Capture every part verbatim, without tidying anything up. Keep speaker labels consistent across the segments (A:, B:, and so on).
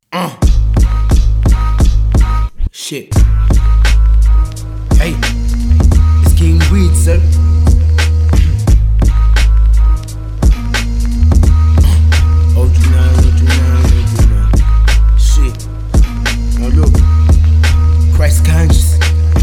A: Uh. Shit. Hey, it's King Weed, sir. O G nine, O G nine, O G nine. Shit. Now look, Christ conscious.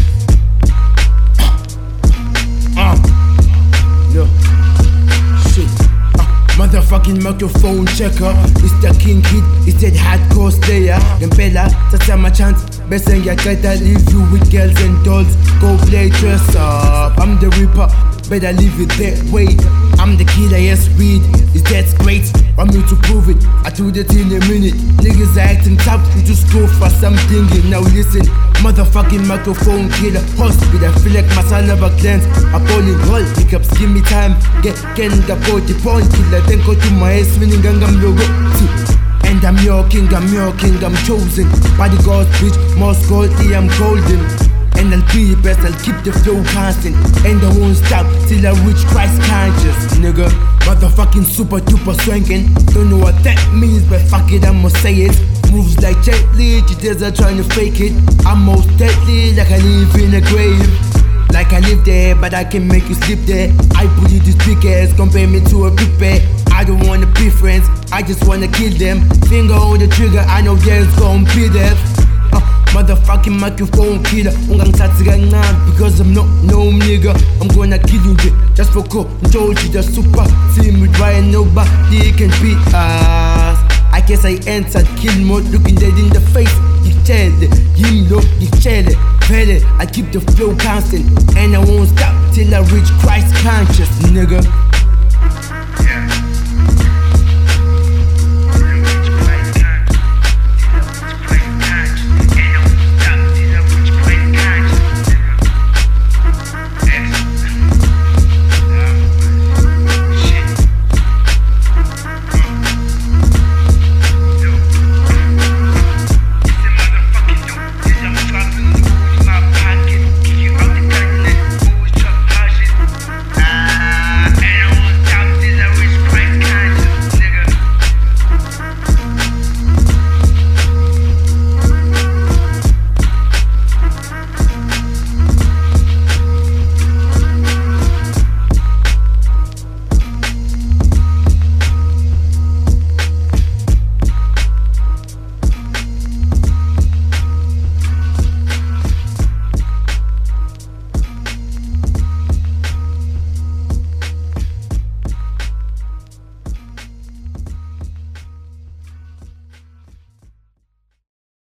A: Uh. Look. Shit. Motherfucking microphone checker. It's the King Kid, it's that hardcore slayer. Them Bella, that's my chance. Best thing I try to leave you with girls and dolls. Go play dress up. I'm the Reaper, better leave it that way. I'm the killer, yes, weed. Is that great? I'm here to prove it. I do that in a minute. Niggas are acting tough, you just go for something. Now listen, motherfucking microphone killer. Hospital, I feel like my son never cleanse. Appalling roll, pickups, give me time. Get, get the forty pound killer. Then go to my ass, winning gangam logo. And I'm your king, I'm your king, I'm chosen. Bodyguards, bitch, most goldie, I'm golden. And I'll be the best, I'll keep the flow constant. And I won't stop till I reach Christ conscious, nigga. Motherfucking super duper swanking. Don't know what that means, but fuck it, I'ma say it. Moves like Jet Li, cheaters are trying to fake it. I'm most deadly, like I live in a grave. Like I live there, but I can make you sleep there. I bully these big ass, compare me to a big bear. I don't wanna be friends, I just wanna kill them. Finger on the trigger, I know there's gonna be death. uh, Motherfucking microphone killer. Because I'm not no nigga, I'm gonna kill you just for control. She the super team with Ryan, nobody can beat us. I guess I entered kill mode, looking dead in the face. Him look, I keep the flow constant, and I won't stop till I reach Christ conscious, nigga.
B: Yeah.